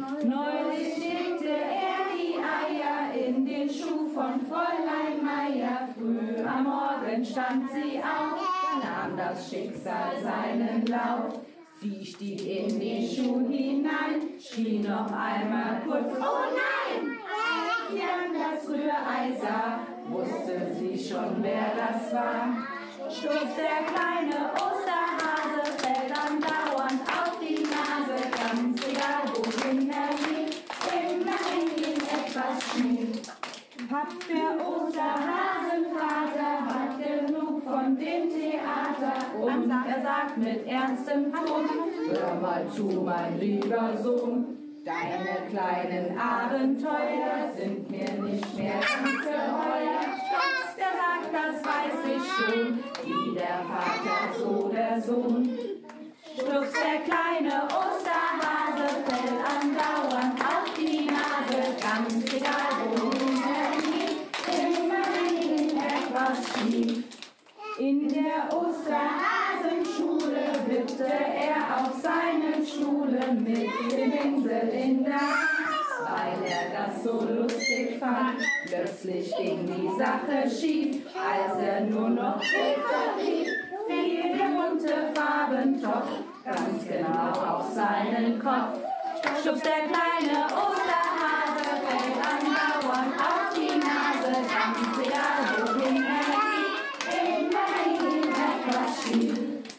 Neulich legte er die Eier in den Schuh von Fräulein Meier. Früh am Morgen stand sie auf, nahm das Schicksal seinen Lauf. Sie stieg in den Schuh hinein, schrie noch einmal kurz, oh nein! Als sie an das Rührei sah, wusste sie schon, wer das war. Stups, der kleine Osterhase fällt andauernd auf die Nase, ganz egal wohin er liegt, immer hängt ihm etwas schief. Papp, der Osterhasenvater, hat genug von dem Theater und er sagt mit ernstem Ton, hör mal zu, mein lieber Sohn, deine kleinen Abenteuer sind mir nicht mehr ganz geheuer. Stups, der sagt, das weiß ich schon, wie der Vater, so der Sohn. Stups, der kleine Osterhase fällt andauernd auf die Nase, ganz egal wohin er liegt, immer hängt ihm etwas schief. In der Osterhasenschule wippte er auf seinem Stuhle mit dem Pinsel in der Hand, weil er das so lustig fand. Plötzlich ging die Sache schief, als er nur noch Hilfe rief, fiel der bunte Farbentopf ganz genau auf seinen Kopf. Stups, der kleine Osterhase fällt andauernd auf die Nase, ganz egal wohin er liegt, immer hängt ihm etwas schief.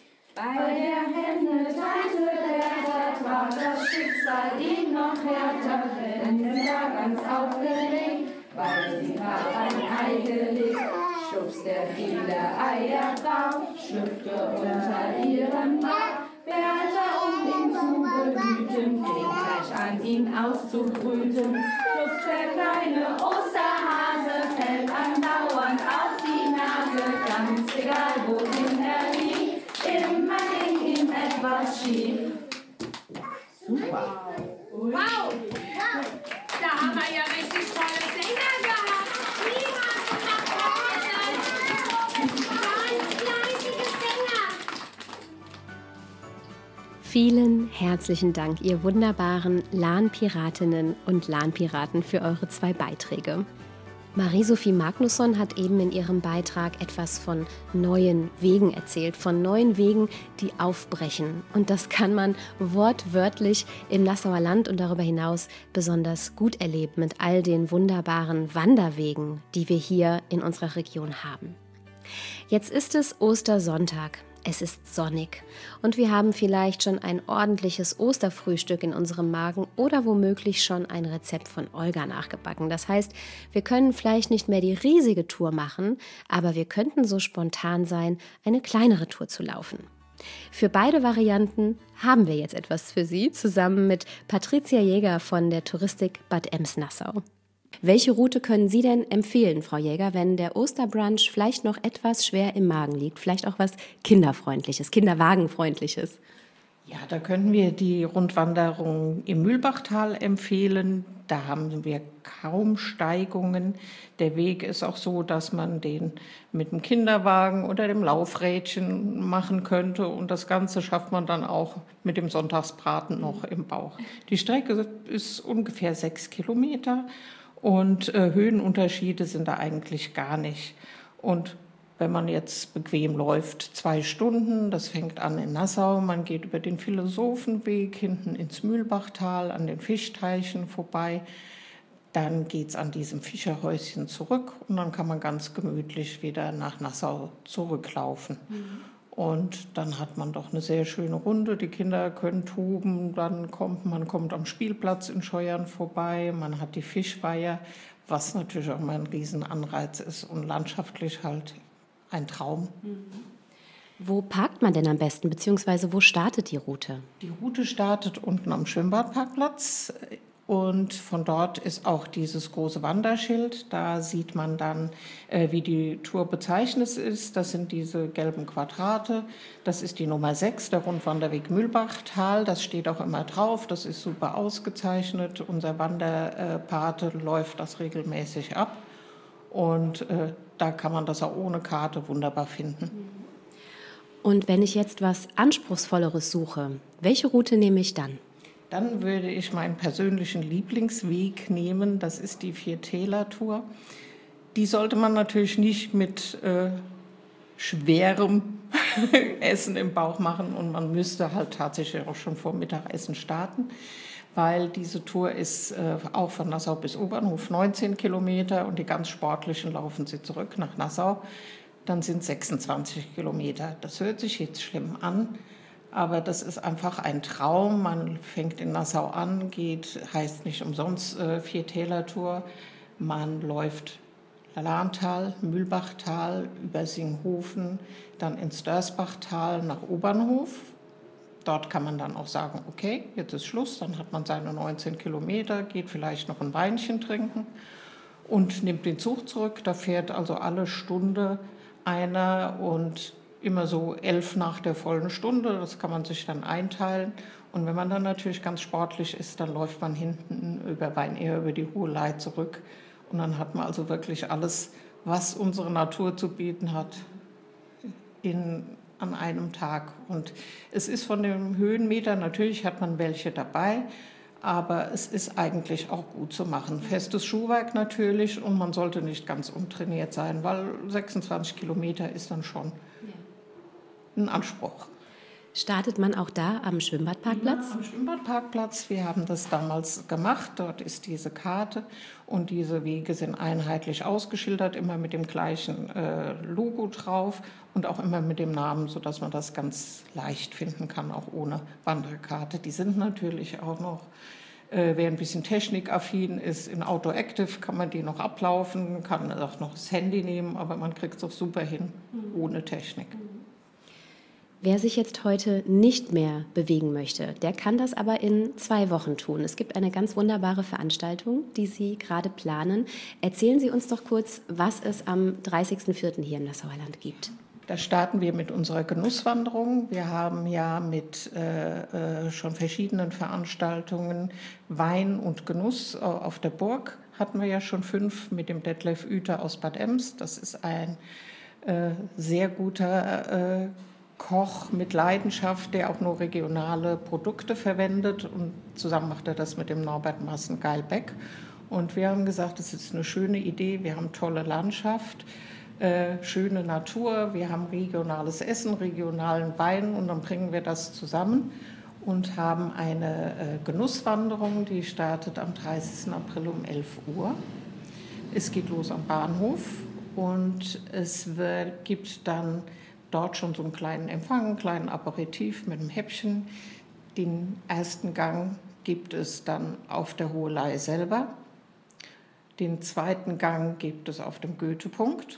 Bei der Hände-Tante Bertha traf das Schicksal ihn noch härter, denn sie war ganz aufgeregt, weil sie grad ein Ei gelegt. Stups, der viele Eier drauf, schlüpfte unter ihren Bauch. Bertha, um ihn zu behüten, fing gleich an, ihn auszubrüten. Stups, der kleine Osterhase fällt andauernd auf die Nase, ganz egal wohin er liegt, immer hängt ihm etwas schief. Super! Wow! Da haben wir ja richtig tolle Sänger gehabt. Niemand von der Freude. Ganz fleißige Sänger. Vielen herzlichen Dank, ihr wunderbaren Lahnpiratinnen und Lahnpiraten, für eure 2 Beiträge. Marie-Sophie Magnusson hat eben in ihrem Beitrag etwas von neuen Wegen erzählt, von neuen Wegen, die aufbrechen. Und das kann man wortwörtlich im Nassauer Land und darüber hinaus besonders gut erleben mit all den wunderbaren Wanderwegen, die wir hier in unserer Region haben. Jetzt ist es Ostersonntag. Es ist sonnig und wir haben vielleicht schon ein ordentliches Osterfrühstück in unserem Magen oder womöglich schon ein Rezept von Olga nachgebacken. Das heißt, wir können vielleicht nicht mehr die riesige Tour machen, aber wir könnten so spontan sein, eine kleinere Tour zu laufen. Für beide Varianten haben wir jetzt etwas für Sie, zusammen mit Patricia Jäger von der Touristik Bad Ems-Nassau. Welche Route können Sie denn empfehlen, Frau Jäger, wenn der Osterbrunch vielleicht noch etwas schwer im Magen liegt? Vielleicht auch was Kinderfreundliches, Kinderwagenfreundliches? Ja, da können wir die Rundwanderung im Mühlbachtal empfehlen. Da haben wir kaum Steigungen. Der Weg ist auch so, dass man den mit dem Kinderwagen oder dem Laufrädchen machen könnte. Und das Ganze schafft man dann auch mit dem Sonntagsbraten noch im Bauch. Die Strecke ist ungefähr 6 Kilometer. Und Höhenunterschiede sind da eigentlich gar nicht. Und wenn man jetzt bequem läuft, 2 Stunden, das fängt an in Nassau, man geht über den Philosophenweg hinten ins Mühlbachtal, an den Fischteichen vorbei. Dann geht es an diesem Fischerhäuschen zurück und dann kann man ganz gemütlich wieder nach Nassau zurücklaufen. Und dann hat man doch eine sehr schöne Runde. Die Kinder können toben, man kommt am Spielplatz in Scheuern vorbei, man hat die Fischweiher, was natürlich auch mal ein Riesenanreiz ist und landschaftlich halt ein Traum. Wo parkt man denn am besten, beziehungsweise wo startet die Route? Die Route startet unten am Schwimmbadparkplatz und von dort ist auch dieses große Wanderschild. Da sieht man dann, wie die Tour bezeichnet ist. Das sind diese gelben Quadrate. Das ist die Nummer 6, der Rundwanderweg Mühlbachtal. Das steht auch immer drauf. Das ist super ausgezeichnet. Unser Wanderpate läuft das regelmäßig ab. Und da kann man das auch ohne Karte wunderbar finden. Und wenn ich jetzt was Anspruchsvolleres suche, welche Route nehme ich dann? Dann würde ich meinen persönlichen Lieblingsweg nehmen. Das ist die Viertäler-Tour. Die sollte man natürlich nicht mit schwerem Essen im Bauch machen. Und man müsste halt tatsächlich auch schon vor Mittagessen starten, weil diese Tour ist auch von Nassau bis Obernhof 19 Kilometer und die ganz Sportlichen laufen sie zurück nach Nassau. Dann sind 26 Kilometer. Das hört sich jetzt schlimm an. Aber das ist einfach ein Traum. Man fängt in Nassau an, heißt nicht umsonst Viertäler-Tour. Man läuft Lahntal, Mühlbachtal, über Singhofen, dann ins Dörsbachtal nach Obernhof. Dort kann man dann auch sagen, okay, jetzt ist Schluss. Dann hat man seine 19 Kilometer, geht vielleicht noch ein Weinchen trinken und nimmt den Zug zurück. Da fährt also alle Stunde einer und immer so 11 nach der vollen Stunde, das kann man sich dann einteilen. Und wenn man dann natürlich ganz sportlich ist, dann läuft man hinten über Weinehr, über die Hohe Ley zurück. Und dann hat man also wirklich alles, was unsere Natur zu bieten hat, an einem Tag. Und es ist von den Höhenmetern, natürlich hat man welche dabei, aber es ist eigentlich auch gut zu machen. Festes Schuhwerk natürlich und man sollte nicht ganz untrainiert sein, weil 26 Kilometer ist dann schon ein Anspruch. Startet man auch da am Schwimmbadparkplatz? Ja, am Schwimmbadparkplatz. Wir haben das damals gemacht. Dort ist diese Karte und diese Wege sind einheitlich ausgeschildert, immer mit dem gleichen Logo drauf und auch immer mit dem Namen, sodass man das ganz leicht finden kann, auch ohne Wanderkarte. Die sind natürlich auch noch, wer ein bisschen technikaffin ist, in Outdoor Active kann man die noch ablaufen, kann auch noch das Handy nehmen, aber man kriegt es auch super hin, ohne Technik. Wer sich jetzt heute nicht mehr bewegen möchte, der kann das aber in 2 Wochen tun. Es gibt eine ganz wunderbare Veranstaltung, die Sie gerade planen. Erzählen Sie uns doch kurz, was es am 30.04. hier im Nassauer Land gibt. Da starten wir mit unserer Genusswanderung. Wir haben ja mit schon verschiedenen Veranstaltungen Wein und Genuss auf der Burg. Hatten wir ja schon 5 mit dem Detlef Uether aus Bad Ems. Das ist ein sehr guter Koch mit Leidenschaft, der auch nur regionale Produkte verwendet. Und zusammen macht er das mit dem Norbert Massen-Geilbeck. Und wir haben gesagt, das ist eine schöne Idee. Wir haben tolle Landschaft, schöne Natur, wir haben regionales Essen, regionalen Wein und dann bringen wir das zusammen und haben eine Genusswanderung, die startet am 30. April um 11 Uhr. Es geht los am Bahnhof und es gibt dann dort schon so einen kleinen Empfang, einen kleinen Aperitif mit einem Häppchen. Den ersten Gang gibt es dann auf der Hohe Ley selber. Den zweiten Gang gibt es auf dem Goethepunkt.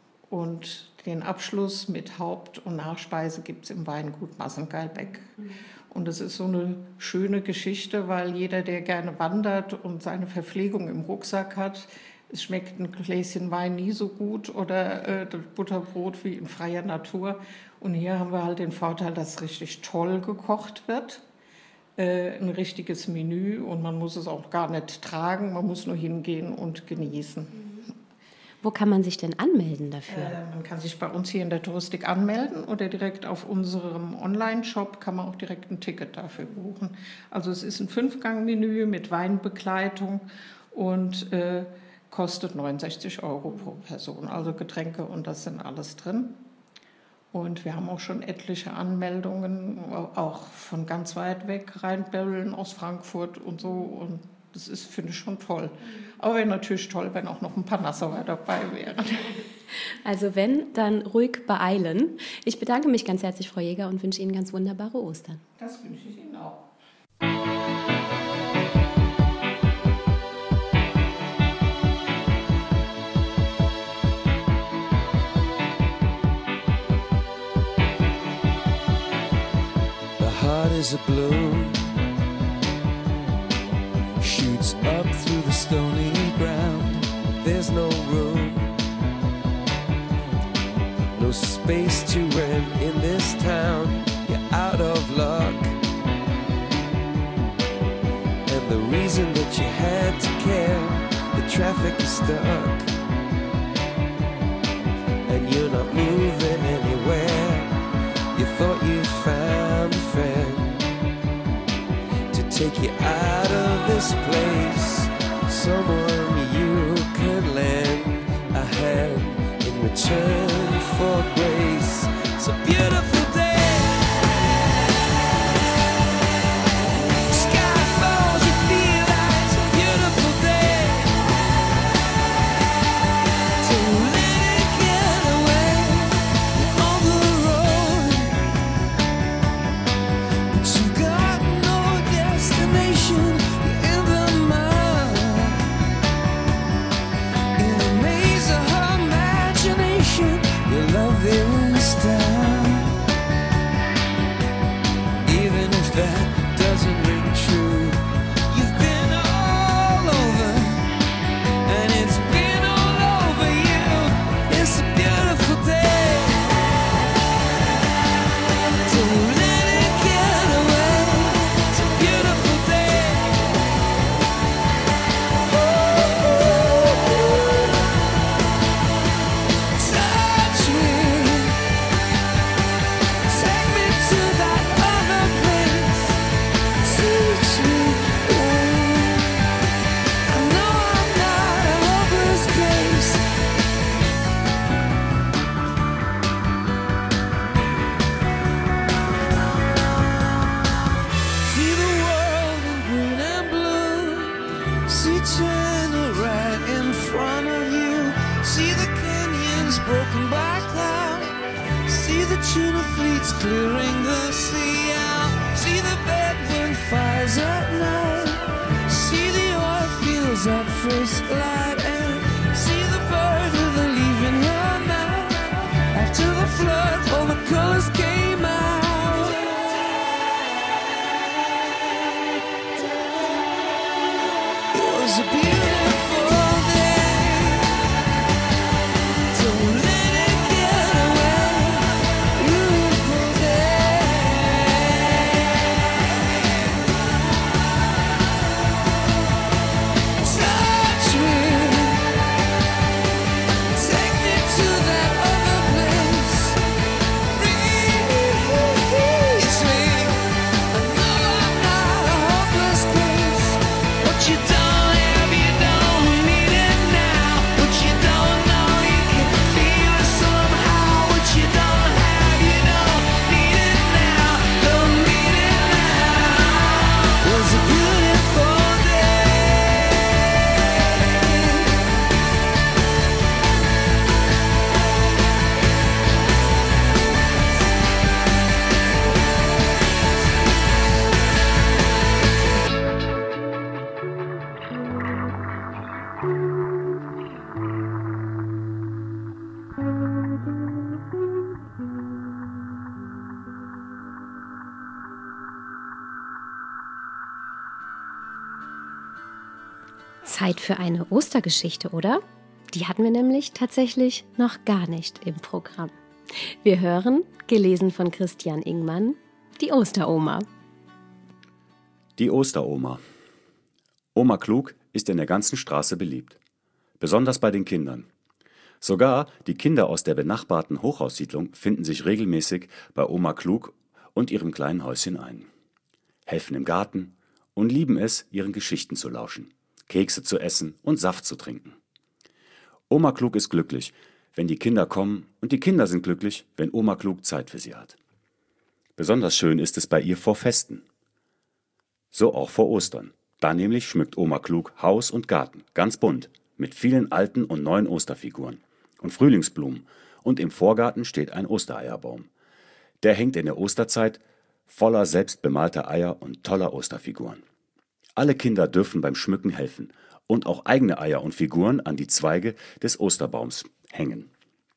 Und den Abschluss mit Haupt- und Nachspeise gibt es im Weingut Massen-Geilbeck. Und das ist so eine schöne Geschichte, weil jeder, der gerne wandert und seine Verpflegung im Rucksack hat, es schmeckt ein Gläschen Wein nie so gut oder das Butterbrot wie in freier Natur. Und hier haben wir halt den Vorteil, dass richtig toll gekocht wird. Ein richtiges Menü und man muss es auch gar nicht tragen, man muss nur hingehen und genießen. Wo kann man sich denn anmelden dafür? Man kann sich bei uns hier in der Touristik anmelden oder direkt auf unserem Online-Shop kann man auch direkt ein Ticket dafür buchen. Also es ist ein 5-Gang-Menü mit Weinbegleitung und kostet 69 € pro Person. Also Getränke und das sind alles drin. Und wir haben auch schon etliche Anmeldungen, auch von ganz weit weg, Rheinböllen aus Frankfurt und so. Und das ist, finde ich, schon toll. Aber wäre natürlich toll, wenn auch noch ein paar Nassauer dabei wären. Also wenn, dann ruhig beeilen. Ich bedanke mich ganz herzlich, Frau Jäger, und wünsche Ihnen ganz wunderbare Ostern. Das wünsche ich Ihnen auch. The heart is a balloon, shoots looks up through the stony ground. There's no room, no space to rent in this town. You're out of luck, and the reason that you had to care, the traffic is stuck, and you're not moving anywhere. You thought you found a friend to take you out of this place, someone you could lend a hand in return for grace. It's a beautiful day. Sky falls, you feel like it's a beautiful day. So let it get away on the road, but you've got no destination. You're in the mud, in the maze of her imagination. Your love is down, even if that doesn't ring true. You've been all over, and it's been all over you. It's a beautiful day. So let it get away. It's a beautiful day. Touch me, take me to that other place. Teach me, I know I'm not a hopeless case. See the world in green and blue. See China right in front of you. See the canyons broken by cloud. See the tuna fleets clearing the sea out. See the bedroom fires at night. See the oil fields at first light. And see the bird with a leaf in her mouth. After the flood, all the colors came out. It was a beautiful day. So let it get away. Beautiful day. Touch me, take me to that other place. Reach me, I know I'm not a hopeless case. What you don't have, you don't need it now. What you don't know, you can feel it somehow. What you don't have, you don't need it now. Don't need it now. It was a beautiful day. Zeit für eine Ostergeschichte, oder? Die hatten wir nämlich tatsächlich noch gar nicht im Programm. Wir hören, gelesen von Christian Ingmann, die Osteroma. Die Osteroma. Oma Klug ist in der ganzen Straße beliebt. Besonders bei den Kindern. Sogar die Kinder aus der benachbarten Hochhaussiedlung finden sich regelmäßig bei Oma Klug und ihrem kleinen Häuschen ein. Helfen im Garten und lieben es, ihren Geschichten zu lauschen, Kekse zu essen und Saft zu trinken. Oma Klug ist glücklich, wenn die Kinder kommen, und die Kinder sind glücklich, wenn Oma Klug Zeit für sie hat. Besonders schön ist es bei ihr vor Festen. So auch vor Ostern. Da nämlich schmückt Oma Klug Haus und Garten, ganz bunt, mit vielen alten und neuen Osterfiguren und Frühlingsblumen, und im Vorgarten steht ein Ostereierbaum. Der hängt in der Osterzeit voller selbstbemalter Eier und toller Osterfiguren. Alle Kinder dürfen beim Schmücken helfen und auch eigene Eier und Figuren an die Zweige des Osterbaums hängen.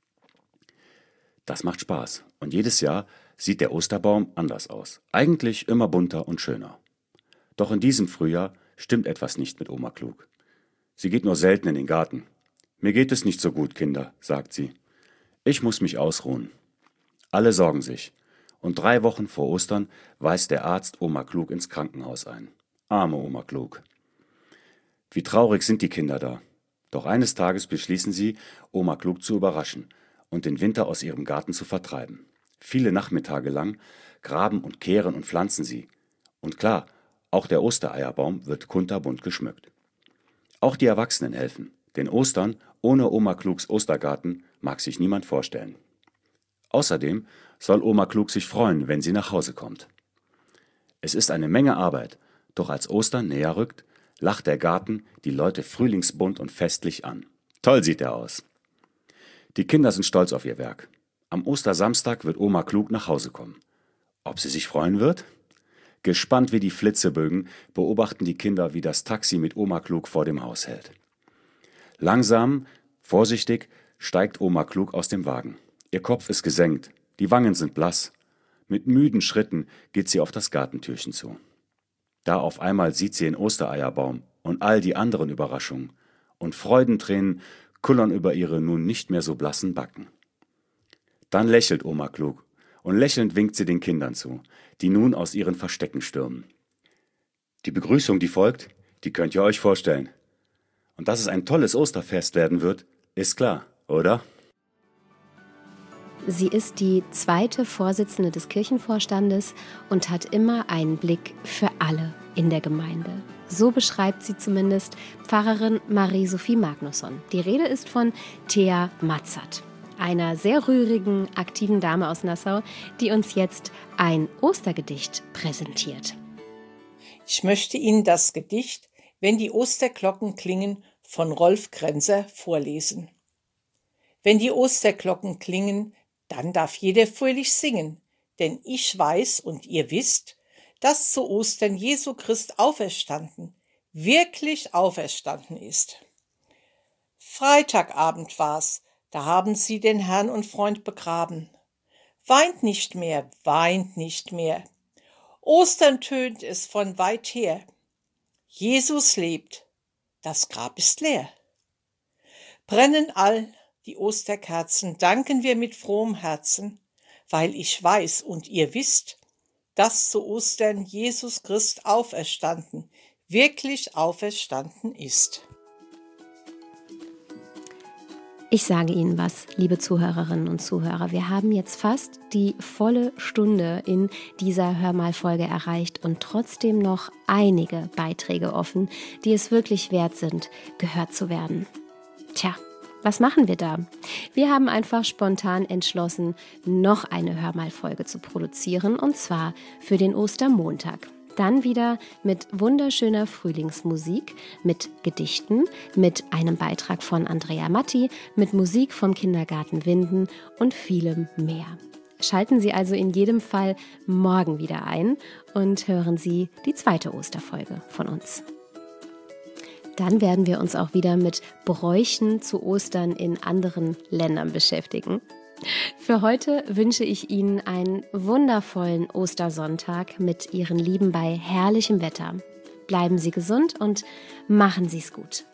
Das macht Spaß, und jedes Jahr sieht der Osterbaum anders aus. Eigentlich immer bunter und schöner. Doch in diesem Frühjahr stimmt etwas nicht mit Oma Klug. Sie geht nur selten in den Garten. »Mir geht es nicht so gut, Kinder«, sagt sie. »Ich muss mich ausruhen.« Alle sorgen sich. Und 3 Wochen vor Ostern weist der Arzt Oma Klug ins Krankenhaus ein. Arme Oma Klug. Wie traurig sind die Kinder da. Doch eines Tages beschließen sie, Oma Klug zu überraschen und den Winter aus ihrem Garten zu vertreiben. Viele Nachmittage lang graben und kehren und pflanzen sie. Und klar, auch der Ostereierbaum wird kunterbunt geschmückt. Auch die Erwachsenen helfen, denn Ostern ohne Oma Klugs Ostergarten mag sich niemand vorstellen. Außerdem soll Oma Klug sich freuen, wenn sie nach Hause kommt. Es ist eine Menge Arbeit, doch als Ostern näher rückt, lacht der Garten die Leute frühlingsbunt und festlich an. Toll sieht er aus. Die Kinder sind stolz auf ihr Werk. Am Ostersamstag wird Oma Klug nach Hause kommen. Ob sie sich freuen wird? Gespannt wie die Flitzebögen beobachten die Kinder, wie das Taxi mit Oma Klug vor dem Haus hält. Langsam, vorsichtig steigt Oma Klug aus dem Wagen. Ihr Kopf ist gesenkt, die Wangen sind blass. Mit müden Schritten geht sie auf das Gartentürchen zu. Da auf einmal sieht sie den Ostereierbaum und all die anderen Überraschungen, und Freudentränen kullern über ihre nun nicht mehr so blassen Backen. Dann lächelt Oma Klug, und lächelnd winkt sie den Kindern zu, die nun aus ihren Verstecken stürmen. Die Begrüßung, die folgt, die könnt ihr euch vorstellen. Und dass es ein tolles Osterfest werden wird, ist klar, oder? Sie ist die 2. Vorsitzende des Kirchenvorstandes und hat immer einen Blick für alle in der Gemeinde. So beschreibt sie zumindest Pfarrerin Marie-Sophie Magnusson. Die Rede ist von Thea Matzert, einer sehr rührigen, aktiven Dame aus Nassau, die uns jetzt ein Ostergedicht präsentiert. Ich möchte Ihnen das Gedicht »Wenn die Osterglocken klingen« von Rolf Grenzer vorlesen. Wenn die Osterglocken klingen, dann darf jeder fröhlich singen, denn ich weiß und ihr wisst, dass zu Ostern Jesu Christ auferstanden, wirklich auferstanden ist. Freitagabend war's, da haben sie den Herrn und Freund begraben. Weint nicht mehr, weint nicht mehr. Ostern tönt es von weit her. Jesus lebt, das Grab ist leer. Brennen all die Osterkerzen, danken wir mit frohem Herzen, weil ich weiß und ihr wisst, dass zu Ostern Jesus Christ auferstanden, wirklich auferstanden ist. Ich sage Ihnen was, liebe Zuhörerinnen und Zuhörer. Wir haben jetzt fast die volle Stunde in dieser Hörmal-Folge erreicht und trotzdem noch einige Beiträge offen, die es wirklich wert sind, gehört zu werden. Tja, was machen wir da? Wir haben einfach spontan entschlossen, noch eine Hörmal-Folge zu produzieren, und zwar für den Ostermontag. Dann wieder mit wunderschöner Frühlingsmusik, mit Gedichten, mit einem Beitrag von Andrea Matti, mit Musik vom Kindergarten Winden und vielem mehr. Schalten Sie also in jedem Fall morgen wieder ein und hören Sie die 2. Osterfolge von uns. Dann werden wir uns auch wieder mit Bräuchen zu Ostern in anderen Ländern beschäftigen. Für heute wünsche ich Ihnen einen wundervollen Ostersonntag mit Ihren Lieben bei herrlichem Wetter. Bleiben Sie gesund und machen Sie es gut.